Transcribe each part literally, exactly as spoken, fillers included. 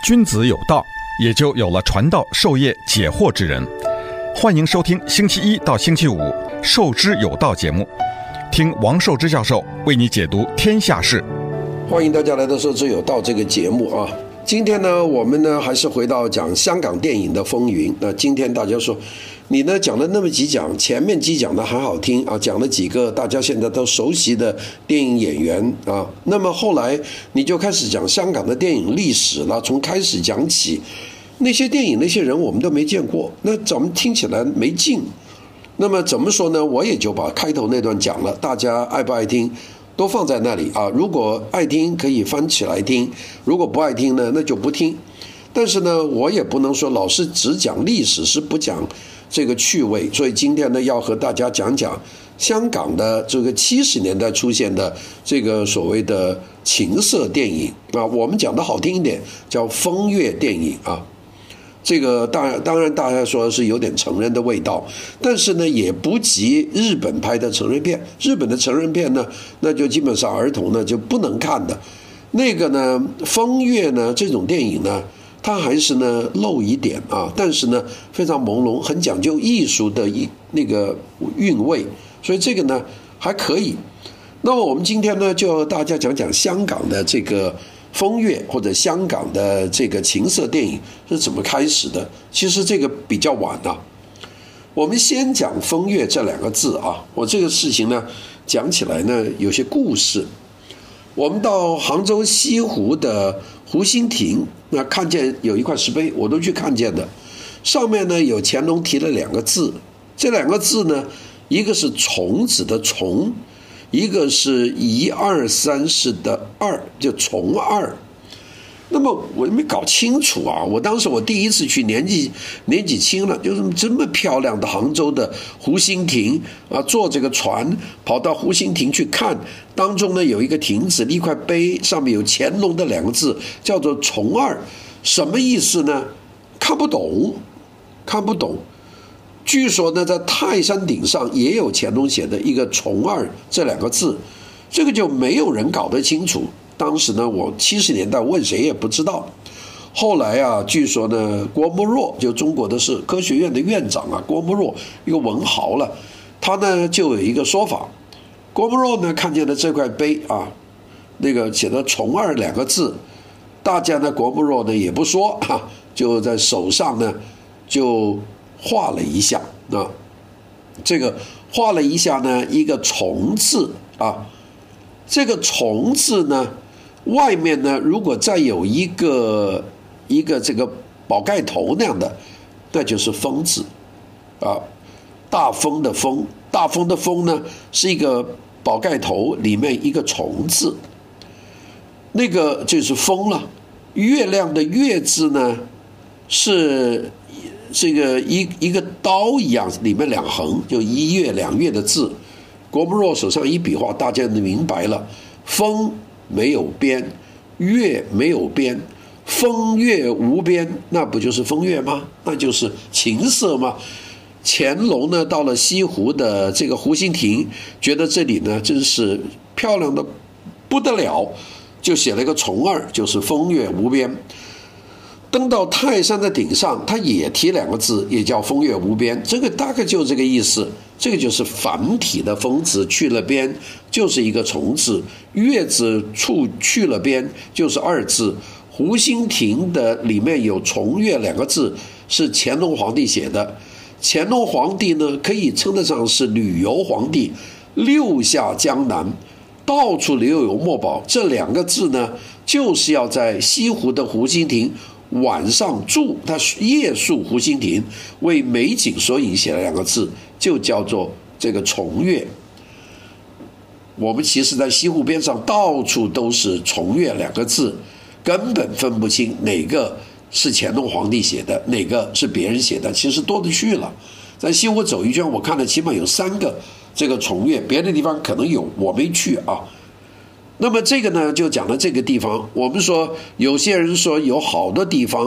君子有道，也就有了传道授业解惑之人。欢迎收听星期一到星期五《授之有道》节目，听王寿之教授为你解读天下事。 欢迎大家来到《授之有道》这个节目啊。今天呢，我们呢还是回到讲香港电影的风云。那今天大家说，你呢讲了那么几讲，前面几讲的还好听啊，讲了几个大家现在都熟悉的电影演员啊。那么后来你就开始讲香港的电影历史了，从开始讲起，那些电影那些人我们都没见过，那咱们听起来没劲。那么怎么说呢？我也就把开头那段讲了，大家爱不爱听都放在那里啊，如果爱听可以翻起来听，如果不爱听呢，那就不听。但是呢，我也不能说老是只讲历史，是不讲这个趣味。所以今天呢，要和大家讲讲香港的这个七十年代出现的这个所谓的情色电影啊，我们讲的好听一点叫风月电影啊。这个当当然大家说是有点成人的味道，但是呢也不及日本拍的成人片。日本的成人片呢，那就基本上儿童呢就不能看的。那个呢风月呢这种电影呢，它还是呢露一点啊，但是呢非常朦胧，很讲究艺术的一那个韵味，所以这个呢还可以。那么我们今天呢就和大家讲讲香港的这个风月或者香港的这个情色电影是怎么开始的。其实这个比较晚啊，我们先讲风月这两个字啊。我这个事情呢讲起来呢有些故事。我们到杭州西湖的湖心亭，那看见有一块石碑，我都去看见的，上面呢有乾隆提了两个字，这两个字呢一个是虫子的虫，一个是一二三四的二，就虫二。那么我没搞清楚啊，我当时我第一次去，年纪年纪轻了，就是这么漂亮的杭州的湖心亭啊，坐这个船跑到湖心亭去看，当中呢有一个亭子，一块碑，上面有乾隆的两个字，叫做虫二，什么意思呢？看不懂，看不懂。据说呢，在泰山顶上也有乾隆写的一个虫二这两个字，这个就没有人搞得清楚。当时呢，我七十年代问谁也不知道。后来啊，据说呢，郭沫若就中国的是科学院的院长啊，郭沫若一个文豪了，他呢就有一个说法。郭沫若呢看见了这块碑啊，那个写的虫二两个字，大家呢郭沫若呢也不说啊，就在手上呢就画了一下啊，这个画了一下呢一个虫字啊，这个虫字呢外面呢如果再有一个一个这个宝盖头那样的，那就是风字啊，大风的风，大风的风呢是一个宝盖头里面一个虫字，那个就是风了。月亮的月字呢是这个一一个刀一样，里面两横，就一月两月的字。郭沫若手上一笔画，大家就明白了。风没有边，月没有边，风月无边，那不就是风月吗？那就是情色吗？乾隆呢到了西湖的这个湖心亭，觉得这里呢真是漂亮的不得了，就写了一个虫二，就是风月无边。登到泰山的顶上，他也提两个字，也叫风月无边，这个大概就这个意思。这个就是繁体的风字去了边，就是一个虫字，月字处去了边，就是二字。湖心亭的里面有虫月两个字，是乾隆皇帝写的。乾隆皇帝呢可以称得上是旅游皇帝，六下江南到处留有墨宝，这两个字呢就是要在西湖的湖心亭晚上住，他夜宿湖心亭，为美景所引，写了两个字，就叫做这个虫月。我们其实在西湖边上到处都是虫月两个字，根本分不清哪个是乾隆皇帝写的，哪个是别人写的，其实多得去了。在西湖走一圈，我看了起码有三个这个虫月，别的地方可能有，我没去啊。那么这个呢就讲了这个地方，我们说有些人说有好多地方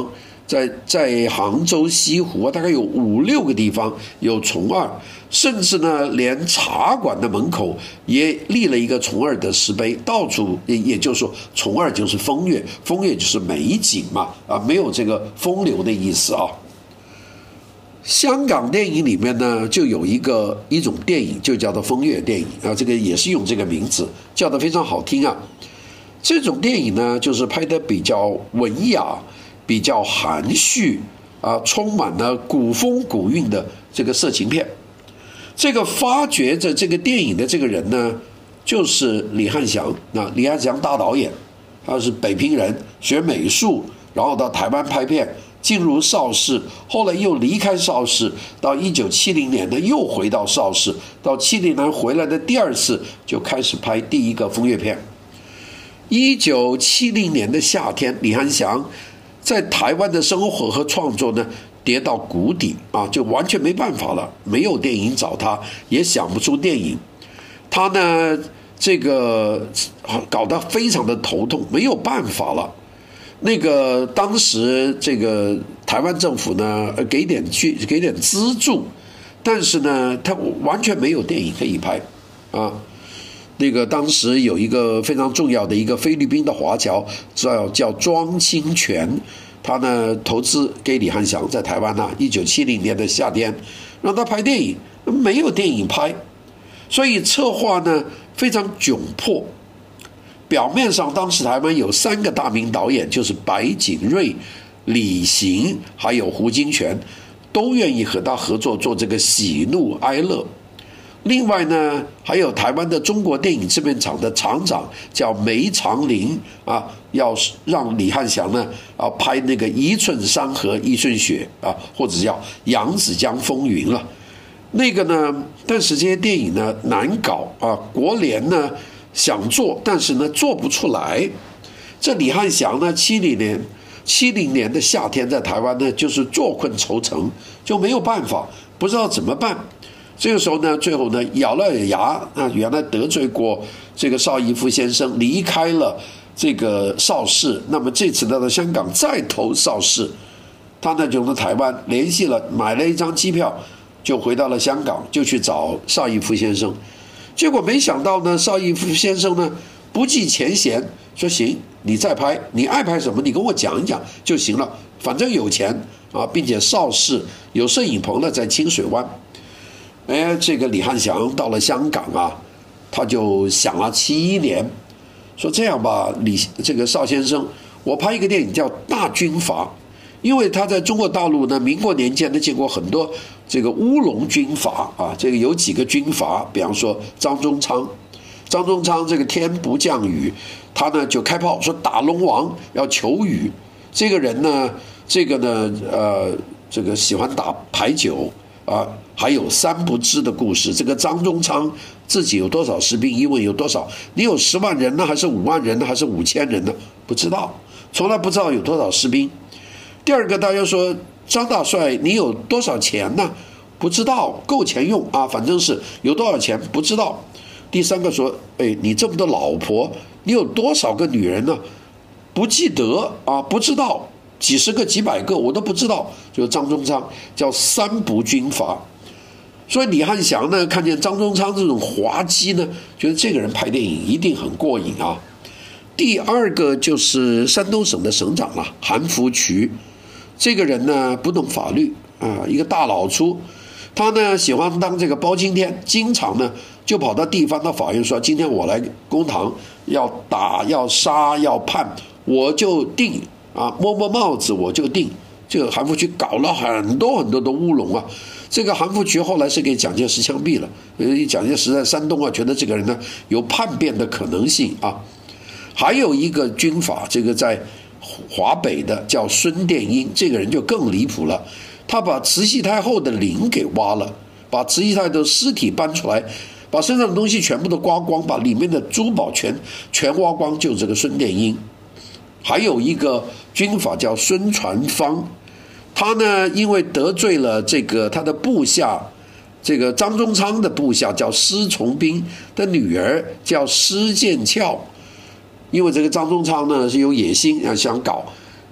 在在杭州西湖啊，大概有五六个地方有虫二，甚至呢，连茶馆的门口也立了一个虫二的石碑，到处也也就是说，虫二就是风月，风月就是美景嘛，啊，没有这个风流的意思啊。香港电影里面呢，就有一个一种电影，就叫做风月电影啊，这个也是用这个名字，叫得非常好听啊。这种电影呢，就是拍得比较文雅，比较含蓄啊，充满了古风古韵的这个色情片。这个发掘着这个电影的这个人呢，就是李翰祥啊，李翰祥大导演，他是北平人，学美术，然后到台湾拍片。进入邵氏，后来又离开邵氏，到一九七零年呢又回到邵氏，到七零年回来的第二次就开始拍第一个风月片。一九七零年的夏天，李翰祥在台湾的生活和创作呢跌到谷底啊，就完全没办法了，没有电影找他，也想不出电影。他呢这个搞得非常的头痛，没有办法了。那个当时这个台湾政府呢给点去给点资助，但是呢他完全没有电影可以拍啊。那个当时有一个非常重要的一个菲律宾的华侨叫叫庄清泉，他呢投资给李翰祥在台湾呢、啊，一九七零年的夏天让他拍电影，没有电影拍，所以策划呢非常窘迫。表面上，当时台湾有三个大名导演，就是白景瑞、李行还有胡金铨，都愿意和他合作做这个喜怒哀乐。另外呢，还有台湾的中国电影制片厂的厂长叫梅长林啊，要让李翰祥呢啊拍那个一寸山河一寸血啊，或者叫扬子江风云了。那个呢，但是这些电影呢难搞啊，国联呢。想做，但是呢做不出来。这李翰祥呢，七零年七零年的夏天在台湾呢，就是坐困愁城，就没有办法，不知道怎么办。这个时候呢，最后呢咬了咬牙啊，原来得罪过这个邵逸夫先生，离开了这个邵氏。那么这次到了香港再投邵氏，他呢就从台湾联系了，买了一张机票，就回到了香港，就去找邵逸夫先生。结果没想到呢，邵逸夫先生呢不计前嫌，说行，你再拍，你爱拍什么，你跟我讲一讲就行了，反正有钱啊，并且邵氏有摄影棚了，在清水湾。哎，这个李翰祥到了香港啊，他就想了七一年，说这样吧，李这个邵先生，我拍一个电影叫《大军阀》。因为他在中国大陆呢，民国年间呢见过很多这个乌龙军阀啊，这个有几个军阀，比方说张宗昌，张宗昌这个天不降雨，他呢就开炮说打龙王要求雨。这个人呢，这个呢，呃，这个喜欢打牌九啊，还有三不知的故事。这个张宗昌自己有多少士兵？一问有多少？你有十万人呢，还是五万人呢，还是五千人呢？不知道，从来不知道有多少士兵。第二个，大家说张大帅，你有多少钱呢？不知道，够钱用啊，反正是有多少钱不知道。第三个说，哎，你这么多老婆，你有多少个女人呢？不记得啊，不知道，几十个、几百个我都不知道。就是张宗昌叫三不军阀，所以李翰祥呢，看见张宗昌这种滑稽呢，觉得这个人拍电影一定很过瘾啊。第二个就是山东省的省长了，韩福渠。这个人呢不懂法律啊，一个大老粗，他呢喜欢当这个包青天，经常呢就跑到地方的法院说，今天我来公堂要打要杀要判，我就定啊，摸摸帽子我就定。这个韩福渠搞了很多很多的乌龙啊。这个韩福渠后来是给蒋介石枪毙了，因为蒋介石在山东啊，觉得这个人呢有叛变的可能性啊。还有一个军阀，这个在华北的叫孙殿英，这个人就更离谱了，他把慈禧太后的陵给挖了，把慈禧太后的尸体搬出来，把身上的东西全部都刮光，把里面的珠宝全全挖光，就这个孙殿英。还有一个军阀叫孙传芳，他呢因为得罪了这个他的部下，这个张宗昌的部下叫施从兵的女儿叫施剑翘。因为这个张宗昌呢是有野心啊，想搞，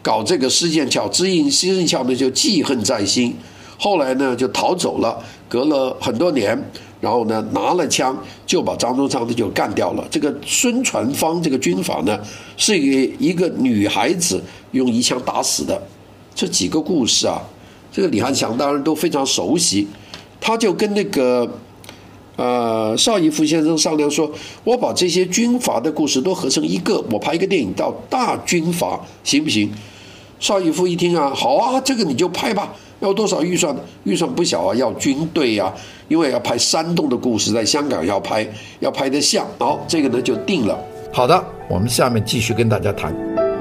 搞这个施剑翘，知应施剑翘呢就记恨在心，后来呢就逃走了，隔了很多年，然后呢拿了枪就把张宗昌就干掉了。这个孙传芳这个军阀呢是一个女孩子用一枪打死的。这几个故事啊，这个李翰祥当然都非常熟悉，他就跟那个呃邵逸夫先生商量说，我把这些军阀的故事都合成一个，我拍一个电影叫《大军阀》，行不行？邵逸夫一听啊，好啊，这个你就拍吧，要多少预算？预算不小啊，要军队啊，因为要拍山东的故事，在香港要拍，要拍得像，好，这个呢就定了。好的，我们下面继续跟大家谈。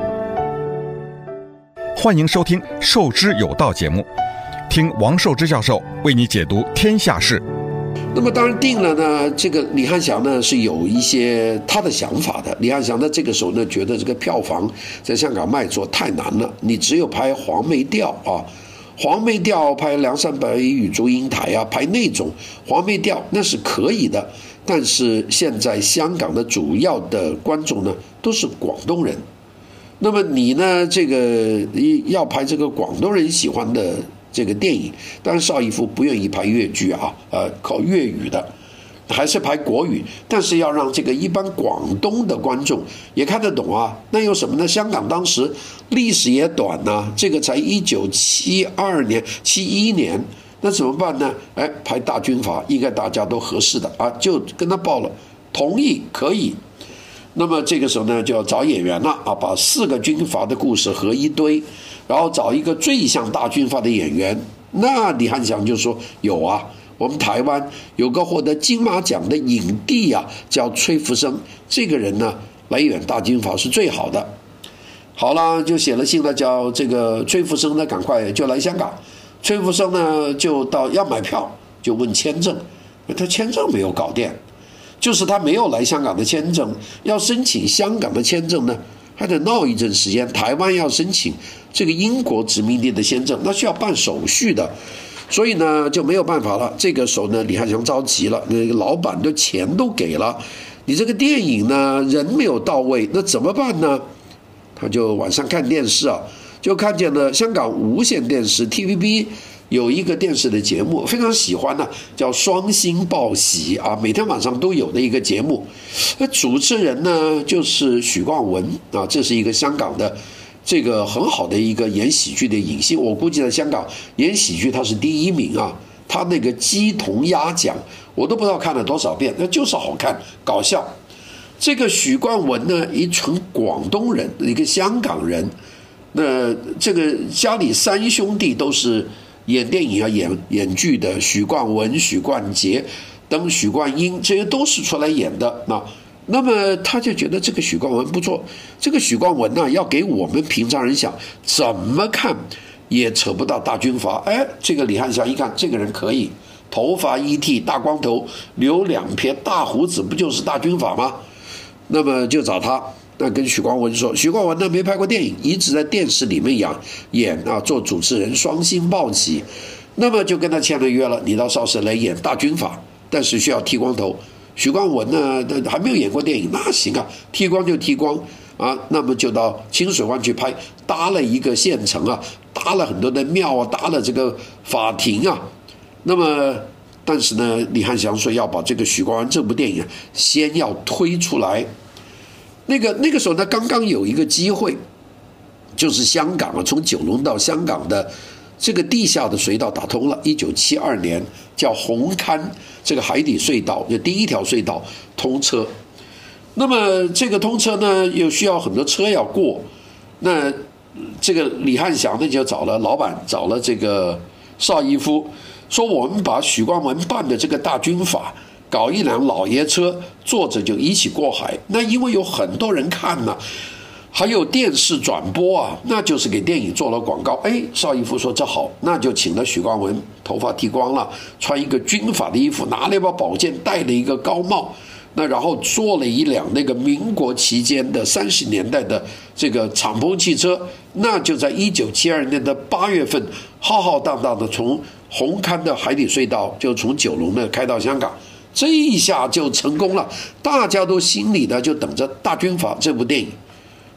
欢迎收听《受之有道》节目，听王寿之教授为你解读天下事。 那么当然定了呢，这个李翰祥呢是有一些他的想法的。李翰祥呢这个时候呢觉得这个票房在香港卖座太难了，你只有拍黄梅调啊，黄梅调拍梁山伯与祝英台啊，拍那种黄梅调那是可以的。但是现在香港的主要的观众呢都是广东人。那么你呢？这个要拍这个广东人喜欢的这个电影，当然邵逸夫不愿意拍粤剧啊，呃，靠粤语的，还是拍国语，但是要让这个一般广东的观众也看得懂啊。那有什么呢？香港当时历史也短呐、啊，这个才一九七二年、七一年，那怎么办呢？哎，拍大军阀应该大家都合适的啊，就跟他报了，同意可以。那么这个时候呢，就要找演员了啊，把四个军阀的故事合一堆，然后找一个最像大军阀的演员。那李翰祥就说有啊，我们台湾有个获得金马奖的影帝啊，叫崔福生，这个人呢来演大军阀是最好的。好了，就写了信了，叫这个崔福生呢赶快就来香港。崔福生呢就到要买票，就问签证，他签证没有搞定。就是他没有来香港的签证，要申请香港的签证呢，还得闹一阵时间。台湾要申请这个英国殖民地的签证，那需要办手续的，所以呢就没有办法了。这个时候呢，李翰祥着急了，那个老板的钱都给了，你这个电影呢人没有到位，那怎么办呢？他就晚上看电视啊，就看见了香港无线电视 T V B。有一个电视的节目非常喜欢呢，叫双星报喜啊，每天晚上都有的一个节目。那主持人呢就是许冠文啊，这是一个香港的这个很好的一个演喜剧的影星，我估计在香港演喜剧他是第一名啊。他那个鸡同鸭讲，我都不知道看了多少遍，那就是好看搞笑。这个许冠文呢，一纯广东人，一个香港人，那这个家里三兄弟都是演电影啊、演演剧的，许冠文、许冠杰等许冠英，这些都是出来演的。那那么他就觉得这个许冠文不错，这个许冠文呢、啊，要给我们平常人想，怎么看也扯不到大军阀。哎，这个李翰祥一看，这个人可以，头发一剃，大光头，留两撇大胡子，不就是大军阀吗？那么就找他。那跟许冠文说，许冠文呢没拍过电影，一直在电视里面演演啊，做主持人，双星报喜。那么就跟他签了约了，你到邵氏来演大军阀，但是需要剃光头。许冠文呢还没有演过电影，那行啊，剃光就剃光啊。那么就到清水湾去拍，搭了一个县城啊，搭了很多的庙啊，搭了这个法庭啊。那么但是呢，李翰祥说要把这个许冠文这部电影先要推出来。那个那个时候呢，刚刚有一个机会，就是香港啊，从九龙到香港的这个地下的隧道打通了。一九七二年叫红磡这个海底隧道，就第一条隧道通车。那么这个通车呢，又需要很多车要过。那这个李翰祥呢，就找了老板，找了这个邵逸夫，说我们把许冠文办的这个大军阀搞一辆老爷车，坐着就一起过海。那因为有很多人看呢、啊，还有电视转播啊，那就是给电影做了广告。哎，邵逸夫说这好，那就请了许冠文，头发剃光了，穿一个军阀的衣服，拿了一把宝剑，戴了一个高帽，那然后坐了一辆那个民国期间的三十年代的这个敞篷汽车，那就在一九七二年的八月份，浩浩荡荡的从红磡的海底隧道就从九龙呢开到香港。这一下就成功了，大家都心里呢就等着大军阀这部电影。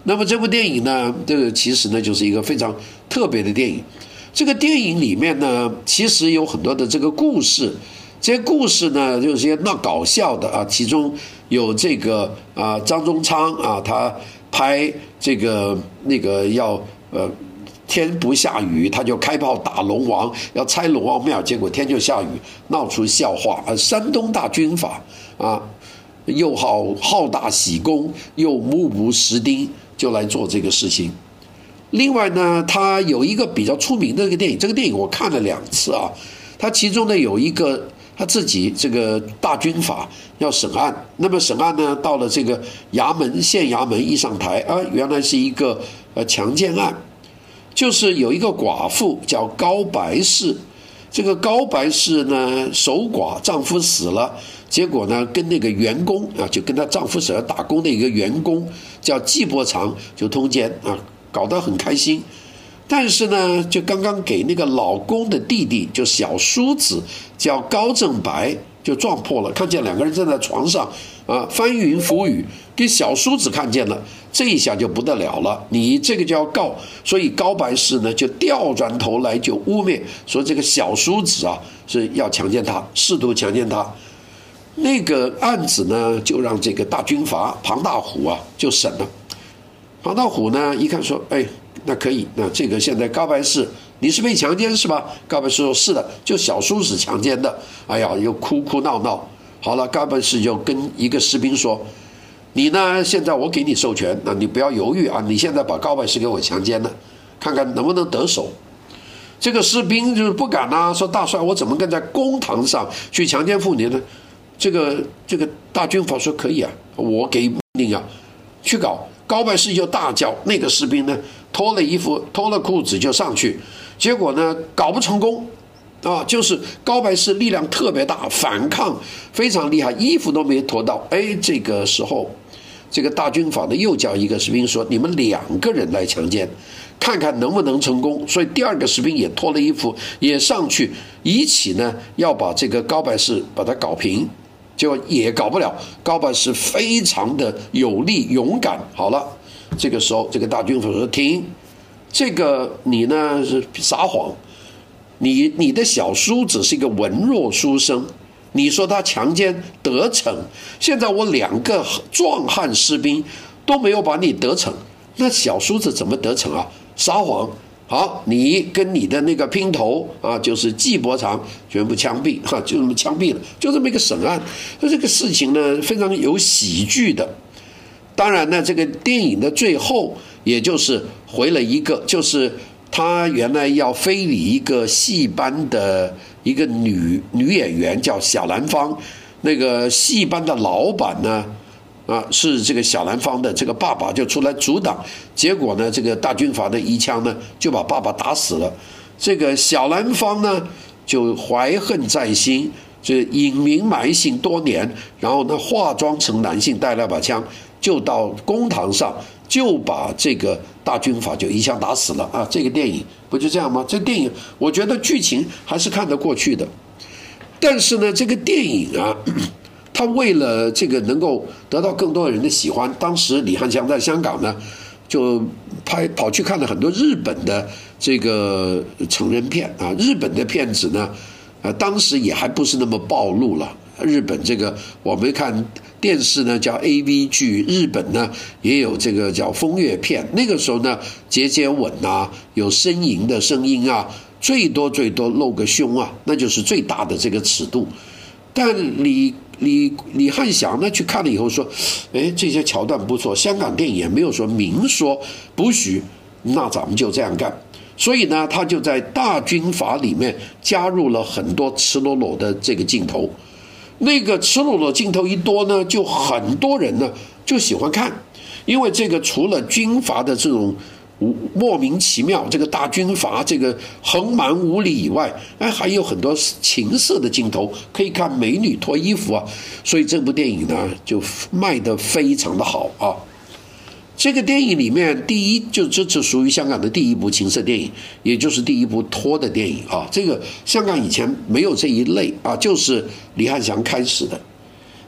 那么这部电影呢，这个其实呢就是一个非常特别的电影。这个电影里面呢，其实有很多的这个故事，这些故事呢就是些闹搞笑的啊，其中有这个啊张宗昌啊，他拍这个那个要呃。天不下雨，他就开炮打龙王，要拆龙王庙，结果天就下雨，闹出笑话。啊，山东大军阀啊，又好好大喜功，又目不识丁，就来做这个事情。另外呢，他有一个比较出名的一个电影，这个电影我看了两次啊。他其中呢有一个他自己这个大军阀要审案，那么审案呢到了这个衙门县衙门一上台啊，原来是一个呃强奸案。就是有一个寡妇叫高白氏，这个高白氏呢守寡，丈夫死了，结果呢跟那个员工啊，就跟她丈夫死了打工的一个员工叫季伯常就通奸啊，搞得很开心。但是呢，就刚刚给那个老公的弟弟，就小叔子叫高正白，就撞破了，看见两个人站在床上啊，翻云覆雨，给小叔子看见了。这一下就不得了了，你这个就要告，所以高白氏呢就调转头来就污蔑说这个小叔子啊是要强奸他，试图强奸他。那个案子呢就让这个大军阀庞大虎啊就审了。庞大虎呢一看说，哎，那可以，那这个现在高白氏你是被强奸是吧？高白氏说是的，就小叔子强奸的。哎呀，又哭哭闹闹。好了，高白氏就跟一个士兵说，你呢？现在我给你授权，那你不要犹豫啊！你现在把高白氏给我强奸了，看看能不能得手。这个士兵就是不敢啊，说大帅，我怎么跟在公堂上去强奸妇女呢？这个这个大军阀说可以啊，我给命令啊，去搞。高白氏就大叫，那个士兵呢脱了衣服脱了裤子就上去，结果呢搞不成功。啊，就是高白氏力量特别大，反抗非常厉害，衣服都没脱到。哎，这个时候，这个大军阀呢又叫一个士兵说：“你们两个人来强奸，看看能不能成功。”所以第二个士兵也脱了衣服，也上去一起呢要把这个高白氏把他搞平，结果也搞不了。高白氏非常的有力勇敢。好了，这个时候这个大军阀说：“停，这个你呢是撒谎。”你你的小叔子是一个文弱书生，你说他强奸得逞，现在我两个壮汉士兵都没有把你得逞，那小叔子怎么得逞啊？撒谎！好，你跟你的那个姘头啊，就是季伯常，全部枪毙，哈，就这么枪毙了，就这么一个审案。那这个事情呢，非常有喜剧的。当然呢，这个电影的最后，也就是回了一个，就是。他原来要非礼一个戏班的一个女女演员叫小兰芳，那个戏班的老板呢，啊是这个小兰芳的这个爸爸就出来阻挡，结果呢这个大军阀的一枪呢就把爸爸打死了。这个小兰芳呢就怀恨在心，就隐名埋姓多年，然后呢化妆成男性带了把枪，就到公堂上。就把这个大军阀就一枪打死了啊！这个电影不就这样吗？这电影我觉得剧情还是看得过去的，但是呢，这个电影啊，他为了这个能够得到更多人的喜欢，当时李翰祥在香港呢，就拍跑去看了很多日本的这个成人片啊，日本的片子呢，呃，当时也还不是那么暴露了。日本这个我们看电视呢叫 A V 剧，日本呢也有这个叫风月片。那个时候呢，接接吻啊，有呻吟的声音啊，最多最多露个胸啊，那就是最大的这个尺度。但李李李翰祥呢去看了以后说，哎，这些桥段不错，香港电影也没有说明说不许，那咱们就这样干。所以呢，他就在大军阀里面加入了很多赤裸裸的这个镜头。那个赤裸裸镜头一多呢，就很多人呢就喜欢看，因为这个除了军阀的这种莫名其妙，这个大军阀这个横蛮无理以外，哎，还有很多情色的镜头，可以看美女脱衣服啊，所以这部电影呢就卖得非常的好啊。这个电影里面，第一就这是属于香港的第一部情色电影，也就是第一部脱的电影啊。这个香港以前没有这一类啊，就是李翰祥开始的。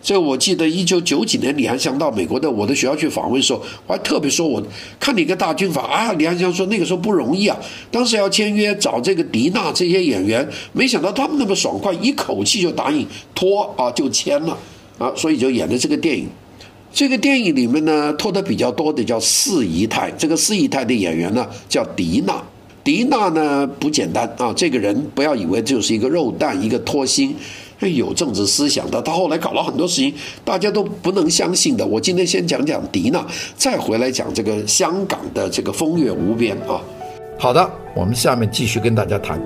这我记得一九九几年李翰祥到美国的我的学校去访问的时候，我还特别说我看你一个大军阀啊，李翰祥说那个时候不容易啊，当时要签约找这个迪娜这些演员，没想到他们那么爽快，一口气就答应拖啊就签了啊，所以就演了这个电影。这个电影里面呢，拖得比较多的叫四姨太，这个四姨太的演员呢叫迪娜。迪娜呢不简单啊，这个人不要以为就是一个肉蛋一个拖星，有政治思想的，他后来搞了很多事情大家都不能相信的。我今天先讲讲迪娜，再回来讲这个香港的这个风月无边啊。好的，我们下面继续跟大家谈。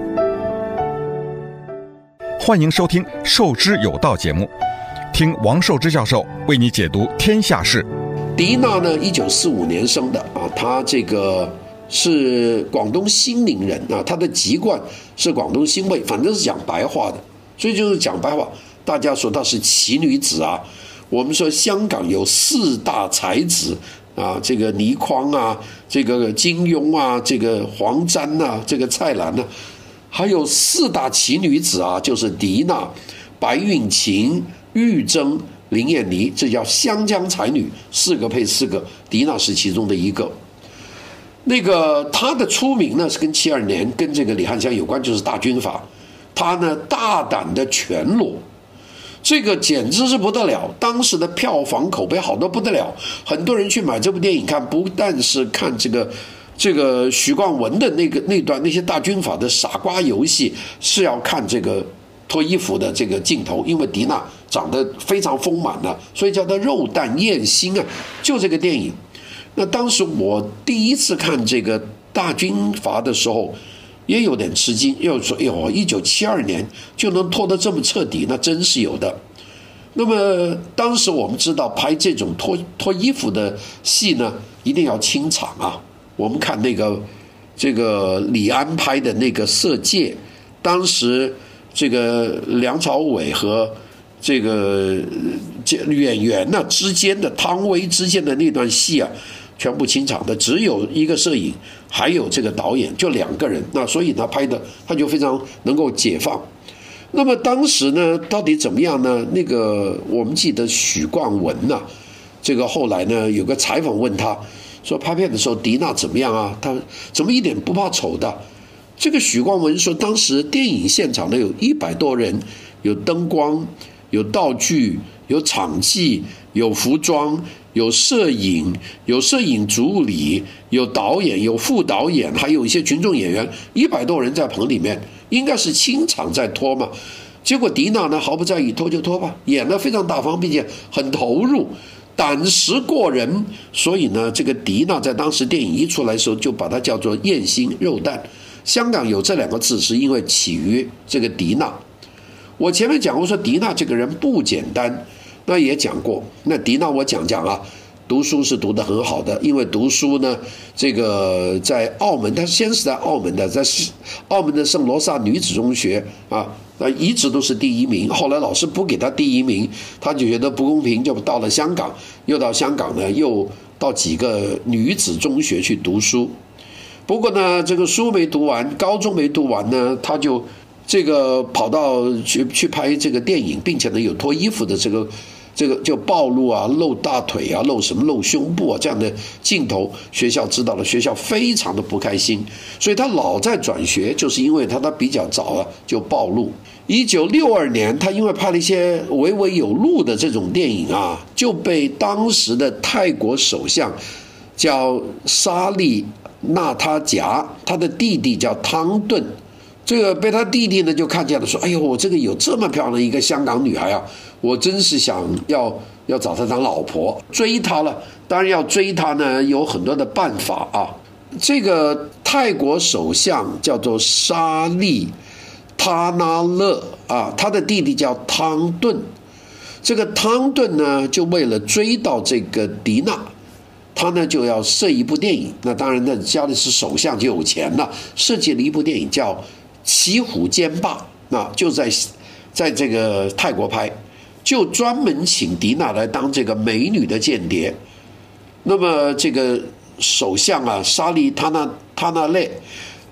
欢迎收听受之有道节目，听王寿之教授为你解读天下事。 迪娜呢一九四五年生的啊，她这个是广东兴宁人啊，他的籍贯是广东兴卫，反正是讲白话的，所以就是讲白话。大家说她是奇女子啊，我们说香港有四大才子啊，这个倪匡啊，这个金庸啊，这个黄沾啊，这个蔡澜啊，还有四大奇女子啊，就是迪娜、白韵琴、玉珍、林燕妮，这叫湘江才女，四个配四个，迪娜是其中的一个。那个他的出名呢是跟七二年跟这个李翰祥有关，就是大军阀。他呢大胆的全裸，这个简直是不得了，当时的票房口碑好得不得了，很多人去买这部电影看，不但是看这个这个许冠文的那个那段那些大军阀的傻瓜游戏，是要看这个脱衣服的这个镜头，因为迪娜长得非常丰满的，所以叫她肉蛋艳星啊，就这个电影。那当时我第一次看这个大军阀的时候，也有点吃惊，又说：“哎呦，一九七二年就能拖得这么彻底，那真是有的。”那么当时我们知道拍这种脱脱衣服的戏呢，一定要清场啊。我们看那个这个李安拍的那个《色戒》，当时这个梁朝伟和这个演员呢之间的汤唯之间的那段戏啊，全部清场的，只有一个摄影，还有这个导演，就两个人。那所以他拍的他就非常能够解放。那么当时呢，到底怎么样呢？那个我们记得许冠文呐、啊，这个后来呢有个采访问他说，拍片的时候迪娜怎么样啊？他怎么一点不怕丑的？这个许冠文说，当时电影现场呢有一百多人，有灯光，有道具，有场记，有服装，有摄影，有摄影助理，有导演，有副导演，还有一些群众演员，一百多人在棚里面，应该是清场在拖嘛。结果迪娜呢毫不在意，拖就拖吧，演得非常大方，并且很投入，胆识过人。所以呢，这个迪娜在当时电影一出来的时候，就把它叫做艳星肉蛋。香港有这两个字，是因为起于这个迪娜。我前面讲过说迪娜这个人不简单，那也讲过。那迪娜我讲讲啊，读书是读得很好的，因为读书呢，这个在澳门，他先是在澳门的，在澳门的圣罗萨女子中学啊，那一直都是第一名。后来老师不给他第一名，他就觉得不公平，就到了香港，又到香港呢，又到几个女子中学去读书。不过呢，这个书没读完，高中没读完呢，他就这个跑到去去拍这个电影，并且呢有脱衣服的这个这个就暴露啊，露大腿啊，露什么露胸部啊这样的镜头，学校知道了，学校非常的不开心，所以他老在转学，就是因为他他比较早啊就暴露。一九六二年，他因为拍了一些唯唯有路的这种电影啊，就被当时的泰国首相叫沙利纳他贾，他的弟弟叫汤顿。这个被他弟弟呢就看见了，说：“哎呦，我这个有这么漂亮的一个香港女孩啊，我真是想要要找她当老婆，追她了。当然要追她呢，有很多的办法啊。这个泰国首相叫做沙利他那勒啊，他的弟弟叫汤顿。这个汤顿呢，就为了追到这个迪娜，他呢就要设一部电影。那当然呢，家里是首相就有钱了，设计了一部电影叫骑虎兼霸，那就在在这个泰国拍，就专门请迪娜来当这个美女的间谍。那么这个首相啊，沙利他那他那类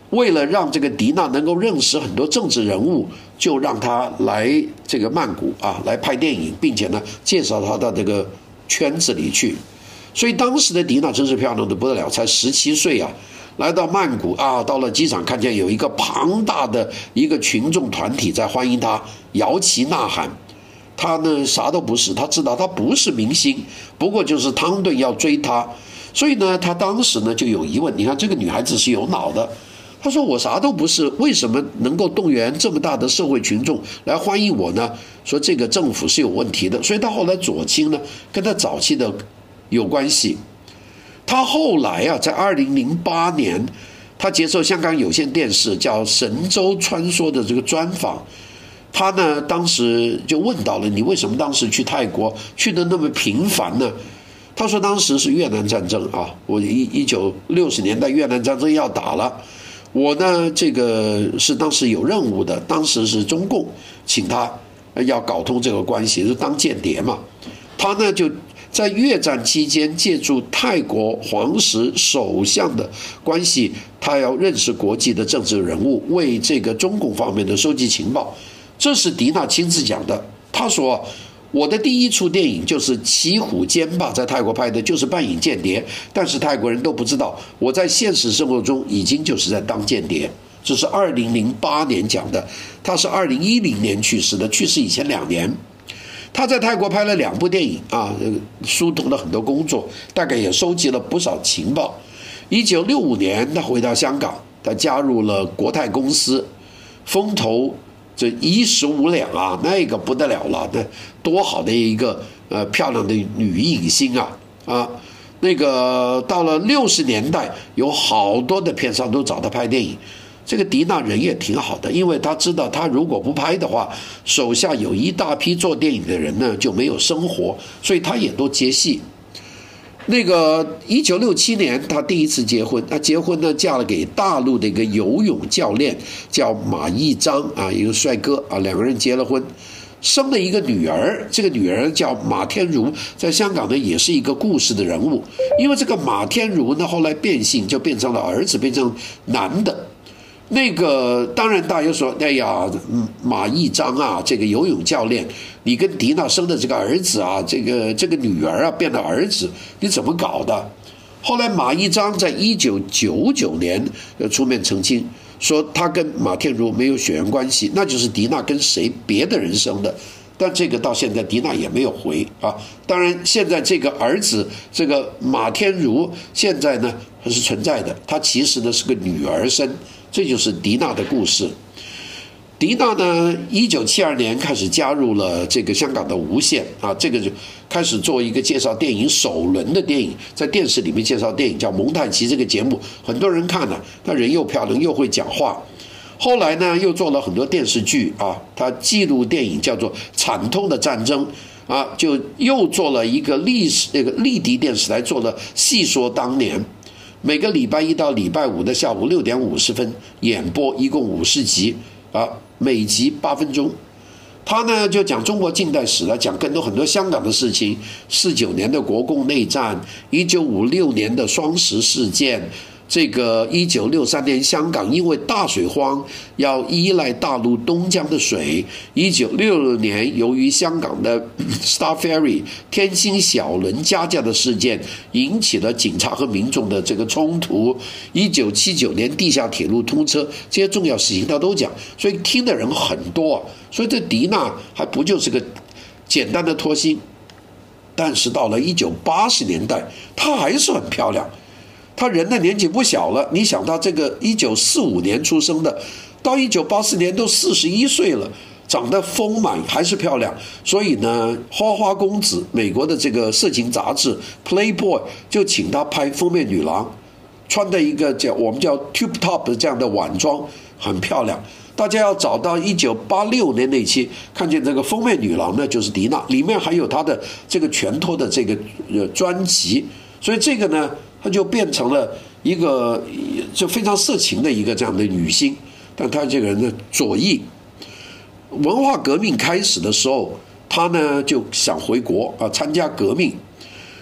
为了让这个迪娜能够认识很多政治人物，就让她来这个曼谷啊来拍电影，并且呢介绍她到这个圈子里去。所以当时的迪娜真是漂亮的不得了，才十七岁啊，来到曼谷啊，到了机场看见有一个庞大的一个群众团体在欢迎她，摇旗呐喊。她呢啥都不是，她知道她不是明星，不过就是汤顿要追她，所以呢她当时呢就有疑问，你看这个女孩子是有脑的。他说我啥都不是，为什么能够动员这么大的社会群众来欢迎我呢？说这个政府是有问题的，所以他后来左倾呢跟他早期的有关系。他后来啊在二零零八年他接受香港有线电视叫神州穿梭的这个专访，他呢当时就问到了你为什么当时去泰国去的那么频繁呢？他说当时是越南战争啊，我一一九六十年代越南战争要打了，我呢这个是当时有任务的，当时是中共请他要搞通这个关系，就当间谍嘛。他呢就在越战期间借助泰国皇室首相的关系，他要认识国际的政治人物，为这个中共方面的收集情报。这是迪娜亲自讲的。他说我的第一出电影就是《骑虎坚霸》，在泰国拍的，就是扮演间谍，但是泰国人都不知道我在现实生活中已经就是在当间谍。这是二零零八年讲的，他是二零一零年去世的，去世以前两年。他在泰国拍了两部电影啊，疏通了很多工作，大概也收集了不少情报。一九六五年他回到香港，他加入了国泰公司，风头这衣食无两啊，那个不得了了，那多好的一个呃漂亮的女影星啊啊！那个到了六十年代，有好多的片商都找他拍电影。这个迪娜人也挺好的，因为他知道他如果不拍的话，手下有一大批做电影的人呢就没有生活，所以他也都接戏。那个一九六七年他第一次结婚，他结婚呢嫁了给大陆的一个游泳教练叫马义章啊，一个帅哥啊，两个人结了婚，生了一个女儿，这个女儿叫马天如，在香港呢也是一个故事的人物。因为这个马天如呢后来变性，就变成了儿子，变成男的。那个当然大家说，哎呀，马义章啊，这个游泳教练，你跟迪娜生的这个儿子啊，这个这个女儿啊变了儿子，你怎么搞的？后来马义章在一九九九年出面澄清，说他跟马天如没有血缘关系，那就是迪娜跟谁别的人生的。但这个到现在迪娜也没有回啊。当然现在这个儿子这个马天如现在呢还是存在的，他其实呢是个女儿身。这就是迪娜的故事。迪娜呢一九七二年开始加入了这个香港的无线啊，这个就开始做一个介绍电影首轮的电影，在电视里面介绍电影叫蒙太奇，这个节目很多人看了，她人又漂亮又会讲话。后来呢又做了很多电视剧啊，她纪录电影叫做《惨痛的战争》啊，就又做了一个历史那个丽迪电视台做了《细说当年》，每个礼拜一到礼拜五的下午六点五十分演播，一共五十集啊，每集八分钟。他呢就讲中国近代史了，讲更多很多香港的事情，四九年的国共内战，一九五六年的双十事件，这个一九六三年香港因为大水荒要依赖大陆东江的水，一九六六年由于香港的 Star Ferry 天星小轮加价的事件引起了警察和民众的这个冲突，一九七九年地下铁路通车，这些重要事情他都讲，所以听的人很多啊。所以这迪娜还不就是个简单的脱星，但是到了一九八十年代她还是很漂亮。他人的年纪不小了，你想他这个一九四五年出生的，到一九八四年都四十一岁了，长得丰满还是漂亮。所以呢，花花公子美国的这个色情杂志 Playboy 就请他拍封面女郎，穿的一个叫我们叫 tube top 的这样的晚装，很漂亮。大家要找到一九八六年那期看见这个封面女郎呢，就是迪娜，里面还有她的这个全托的这个呃专辑，所以这个呢她就变成了一个就非常色情的一个这样的女星。但她这个人呢左翼，文化革命开始的时候她呢就想回国啊参加革命。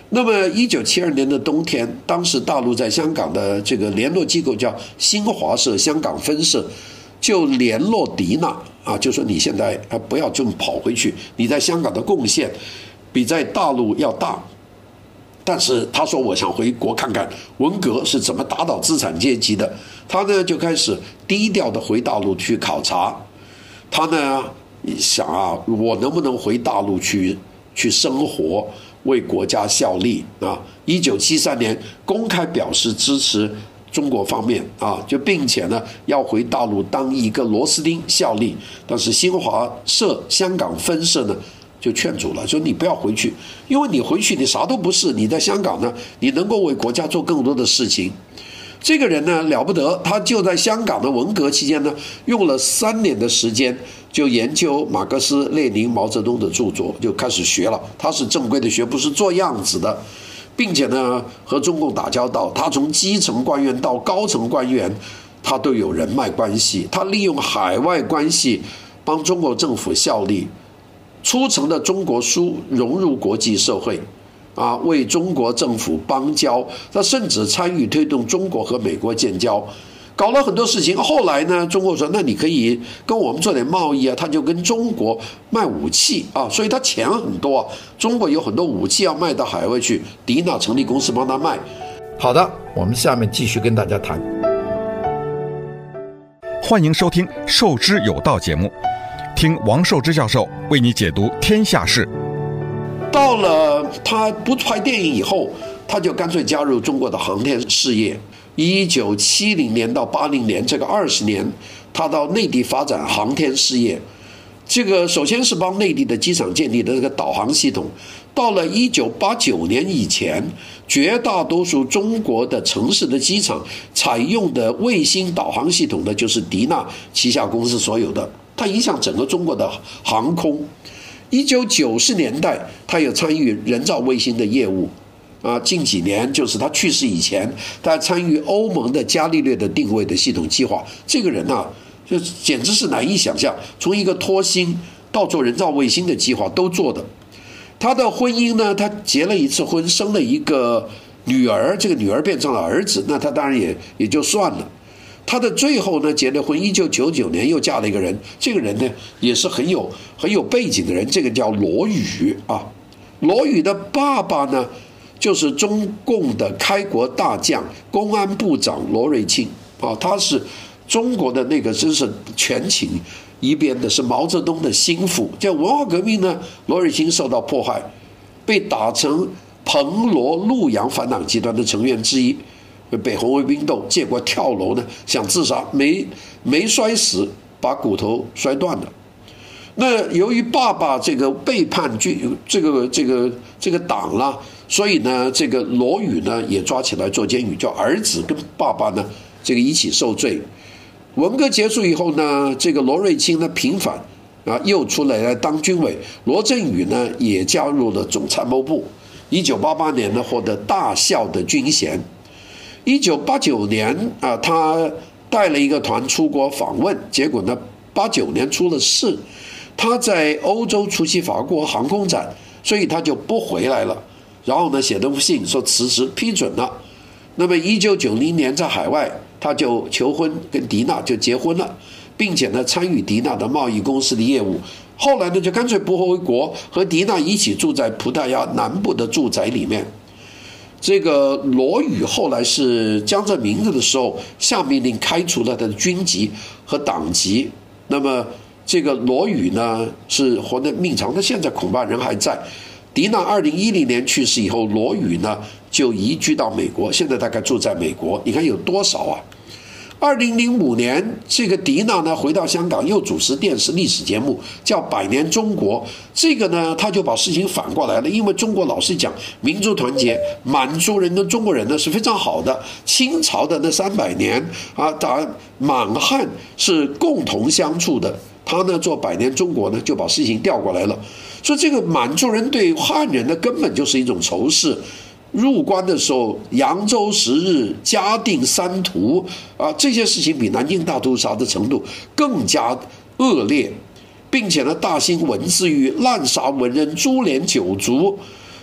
那么一九七二年的冬天，当时大陆在香港的这个联络机构叫新华社香港分社，就联络迪娜啊，就说你现在啊不要这么跑回去，你在香港的贡献比在大陆要大。但是他说我想回国看看文革是怎么打倒资产阶级的，他呢就开始低调的回大陆去考察。他呢想啊，我能不能回大陆去去生活，为国家效力啊？一九七三年公开表示支持中国方面啊，就并且呢要回大陆当一个螺丝钉效力。但是新华社香港分社呢就劝阻了，说你不要回去，因为你回去你啥都不是，你在香港呢你能够为国家做更多的事情。这个人呢了不得，他就在香港的文革期间呢用了三年的时间就研究马克思列宁毛泽东的著作，就开始学了。他是正规的学，不是做样子的，并且呢和中共打交道，他从基层官员到高层官员他都有人脉关系，他利用海外关系帮中国政府效力，出成的中国书融入国际社会啊，为中国政府邦交，他甚至参与推动中国和美国建交，搞了很多事情。后来呢，中国说那你可以跟我们做点贸易啊，他就跟中国卖武器啊，所以他钱很多啊，中国有很多武器要卖到海外去，迪娜成立公司帮他卖。好的，我们下面继续跟大家谈。 欢迎收听《受之有道》节目，听王寿之教授为你解读天下事。 到了他不拍电影以后，他就干脆加入中国的航天事业。一九七零年到八零年这个二十年，他到内地发展航天事业。这个首先是帮内地的机场建立的这个导航系统。到了一九八九年以前，绝大多数中国的城市的机场采用的卫星导航系统呢，就是迪娜旗下公司所有的，它影响整个中国的航空。一九九十年代，他有参与人造卫星的业务，啊，近几年就是他去世以前，他参与欧盟的伽利略的定位的系统计划。这个人啊，就简直是难以想象，从一个拖星到做人造卫星的计划都做的。他的婚姻呢，他结了一次婚，生了一个女儿，这个女儿变成了儿子，那他当然也也就算了。他的最后呢，结了婚，一九九九年又嫁了一个人，这个人呢也是很有很有背景的人，这个叫罗宇啊。罗宇的爸爸呢，就是中共的开国大将、公安部长罗瑞卿啊，他是中国的那个真是权倾一边的，是毛泽东的心腹。在文化革命呢，罗瑞卿受到迫害，被打成彭罗陆杨反党集团的成员之一。被红卫兵斗，结果跳楼呢，想自杀，没没摔死，把骨头摔断了。那由于爸爸这个背叛军这个这个这个党了，所以呢，这个罗宇呢也抓起来坐监狱，叫儿子跟爸爸呢这个一起受罪。文革结束以后呢，这个罗瑞卿呢平反啊，又出来当军委。罗振宇呢也加入了总参谋部。一九八八年呢获得大校的军衔。一九八九年啊，他带了一个团出国访问，结果呢，八九年出了事，他在欧洲出席法国航空展，所以他就不回来了。然后呢，写了封信说辞职，批准了。那么一九九零年在海外，他就求婚，跟迪娜就结婚了，并且呢，参与迪娜的贸易公司的业务。后来呢，就干脆不回国，和迪娜一起住在葡萄牙南部的住宅里面。这个罗宇后来是江泽民的时候下命令开除了他的军籍和党籍。那么这个罗宇呢是活得命长，他现在恐怕人还在。迪娜二零一零年去世以后，罗宇呢就移居到美国，现在大概住在美国。你看有多少啊？二零零五年，这个迪娜呢回到香港，又主持电视历史节目，叫《百年中国》。这个呢，他就把事情反过来了，因为中国老是讲民族团结，满族人跟中国人呢是非常好的。清朝的那三百年啊，打满汉是共同相处的。他呢做《百年中国》呢，就把事情调过来了，说这个满族人对汉人呢根本就是一种仇视。入关的时候，扬州十日，嘉定三屠啊，这些事情比南京大屠杀的程度更加恶劣，并且呢，大兴文字狱，滥杀文人，株连九族。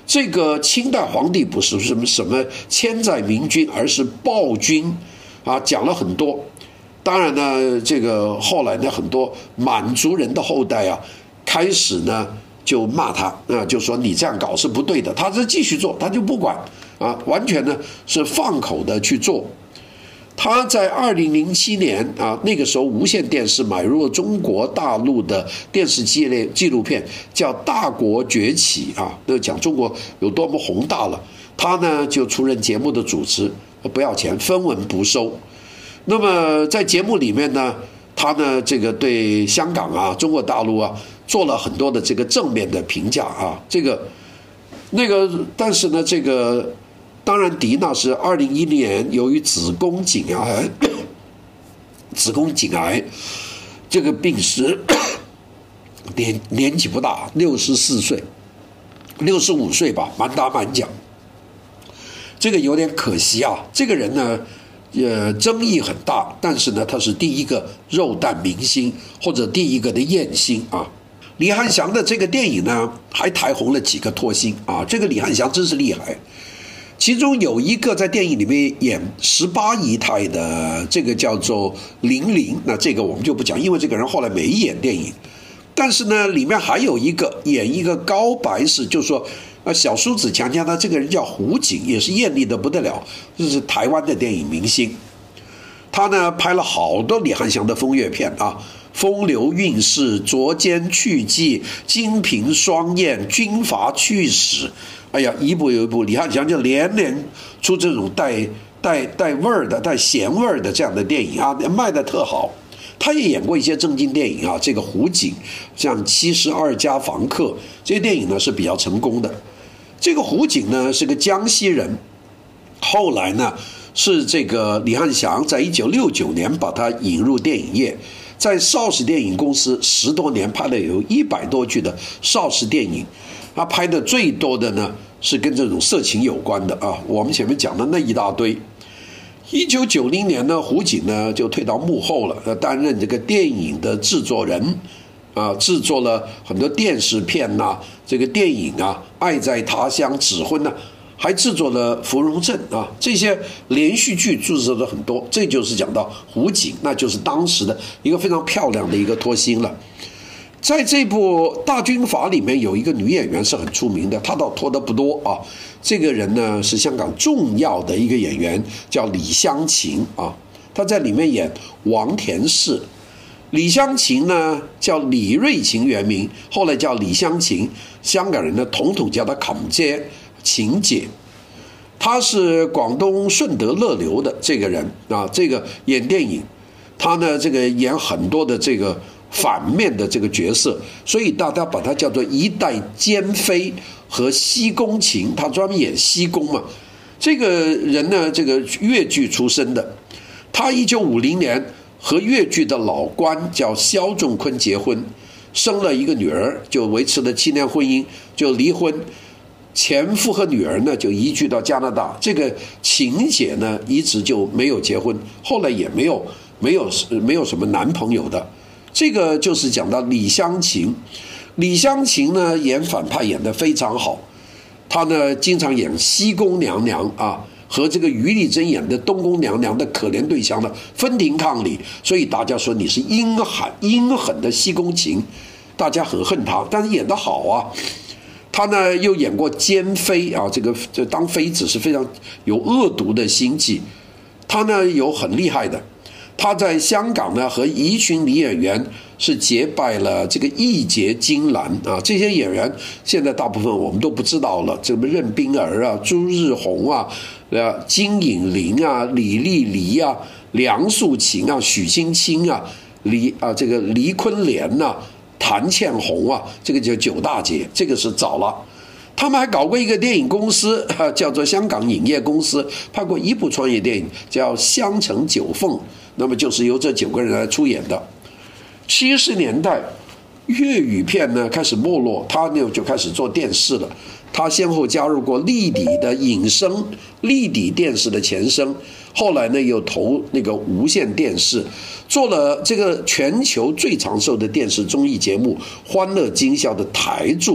这个清代皇帝不是什么什么千载明君，而是暴君啊，讲了很多。当然呢，这个后来呢，很多满族人的后代啊，开始呢就骂他啊，就说你这样搞是不对的。他是继续做，他就不管啊，完全呢是放口的去做。他在二零零七年啊，那个时候无线电视买入了中国大陆的电视纪录纪录片，叫《大国崛起》啊，那讲中国有多么宏大了。他呢就出任节目的主持，不要钱，分文不收。那么在节目里面呢，他呢这个对香港啊、中国大陆啊做了很多的这个正面的评价啊，这个那个，但是呢这个。当然，迪娜是二零一零年由于子宫颈癌，子宫颈癌这个病逝，年年纪不大，六十四岁，六十五岁吧，满打满讲。这个有点可惜啊。这个人呢，呃，争议很大，但是呢，他是第一个肉弹明星或者第一个的艳星啊。李翰祥的这个电影呢，还抬红了几个脱星啊。这个李翰祥真是厉害。其中有一个在电影里面演十八姨太的，这个叫做玲玲，那这个我们就不讲，因为这个人后来没演电影。但是呢，里面还有一个演一个高白氏，就是说，呃，小叔子强强他这个人叫胡锦，也是艳丽的不得了，就是台湾的电影明星。他呢拍了好多李翰祥的风月片啊，风流韵事、捉奸去计、金瓶双燕、军阀趣史。哎呀，一部又一部，李翰祥就连连出这种带带带味儿的、带咸味儿的这样的电影啊，卖得特好。他也演过一些正经电影啊，这个胡锦，像《七十二家房客》这些电影呢是比较成功的。这个胡锦呢是个江西人，后来呢是这个李翰祥在一九六九年把他引入电影业，在邵氏电影公司十多年拍了有一百多剧的邵氏电影。他拍的最多的呢是跟这种色情有关的啊，我们前面讲的那一大堆。一九九零年呢，胡锦呢就退到幕后了，担任这个电影的制作人啊，制作了很多电视片呐、啊，这个电影啊，《爱在他乡》、《指婚》呐，还制作了《芙蓉镇》啊，这些连续剧制作的很多。这就是讲到胡锦，那就是当时的一个非常漂亮的一个脱星了。在这部《大军阀》里面有一个女演员是很出名的，她倒脱得不多啊。这个人呢是香港重要的一个演员，叫李香琴啊。她在里面演王田氏。李香琴呢叫李瑞琴原名，后来叫李香琴，香港人呢统统叫她琴姐、琴姐。她是广东顺德乐流的这个人啊，这个演电影，她呢这个演很多的这个。反面的这个角色，所以大家把它叫做一代奸妃和西宫琴，他专门演西宫嘛。这个人呢，这个粤剧出身的，他一九五零年和粤剧的老官叫萧仲坤结婚，生了一个女儿，就维持了七年婚姻，就离婚。前夫和女儿呢就移居到加拿大，这个琴姐呢一直就没有结婚，后来也没有没有没有什么男朋友的。这个就是讲到李香琴，李香琴呢演反派演得非常好，她呢经常演西宫娘娘啊，和这个余丽珍演的东宫娘娘的可怜对象呢分庭抗礼，所以大家说你是阴狠阴狠的西宫琴，大家很恨她，但是演得好啊。她呢又演过奸妃啊，这个这当妃子是非常有恶毒的心计，她呢有很厉害的。他在香港呢和一群女演员是结拜了这个义结金兰啊，这些演员现在大部分我们都不知道了，什么任冰儿啊、朱日红啊、呃金颖玲啊、李丽梨啊、梁素琴啊、许青青啊、李啊这个黎坤莲呐、啊、谭倩红啊，这个叫九大姐，这个是早了。他们还搞过一个电影公司，叫做香港影业公司，拍过一部创业电影叫《香城九凤》，那么就是由这九个人来出演的。七十年代粤语片呢开始没落，他呢就开始做电视了。他先后加入过立底的影声，立底电视的前身，后来呢又投那个无线电视，做了这个全球最长寿的电视综艺节目《欢乐今宵》的台柱。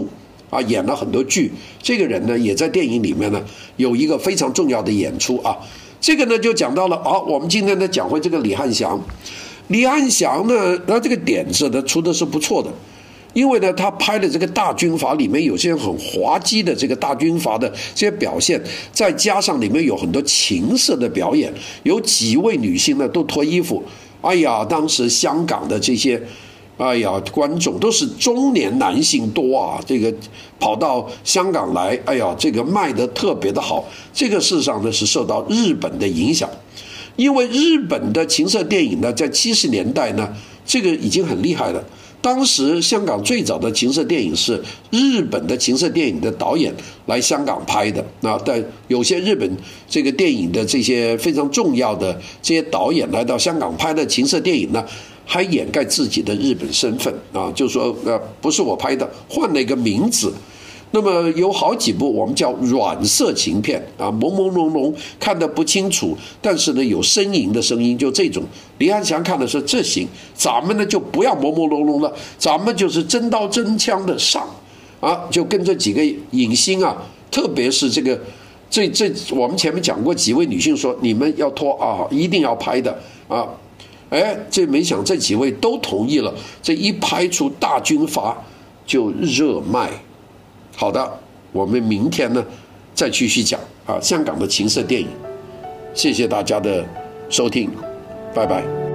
啊，演了很多剧。这个人呢，也在电影里面呢有一个非常重要的演出啊。这个呢就讲到了啊，我们今天呢讲回这个李翰祥。李翰祥呢，他这个点子呢出的是不错的。因为呢，他拍的这个大军阀里面有些很滑稽的这个大军阀的这些表现，再加上里面有很多情色的表演，有几位女性呢都脱衣服，哎呀，当时香港的这些，哎呀，观众都是中年男性多啊，这个跑到香港来，哎呀，这个卖得特别的好。这个事实上呢是受到日本的影响，因为日本的情色电影呢，在七十年代呢，这个已经很厉害了。当时香港最早的情色电影是日本的情色电影的导演来香港拍的，那但有些日本这个电影的这些非常重要的这些导演来到香港拍的情色电影呢，还掩盖自己的日本身份啊，就说呃不是我拍的，换了一个名字。那么有好几部我们叫软色情片啊，朦朦胧胧看得不清楚，但是呢有呻吟的声音，就这种。李翰祥看的是这行，咱们呢就不要朦朦胧胧了，咱们就是真刀真枪的上啊，就跟这几个影星啊，特别是这个这这我们前面讲过几位女性说你们要脱啊，一定要拍的啊，哎，这没想这几位都同意了，这一拍出大军阀就热卖。好的，我们明天呢再继续讲啊香港的情色电影。谢谢大家的收听，拜拜。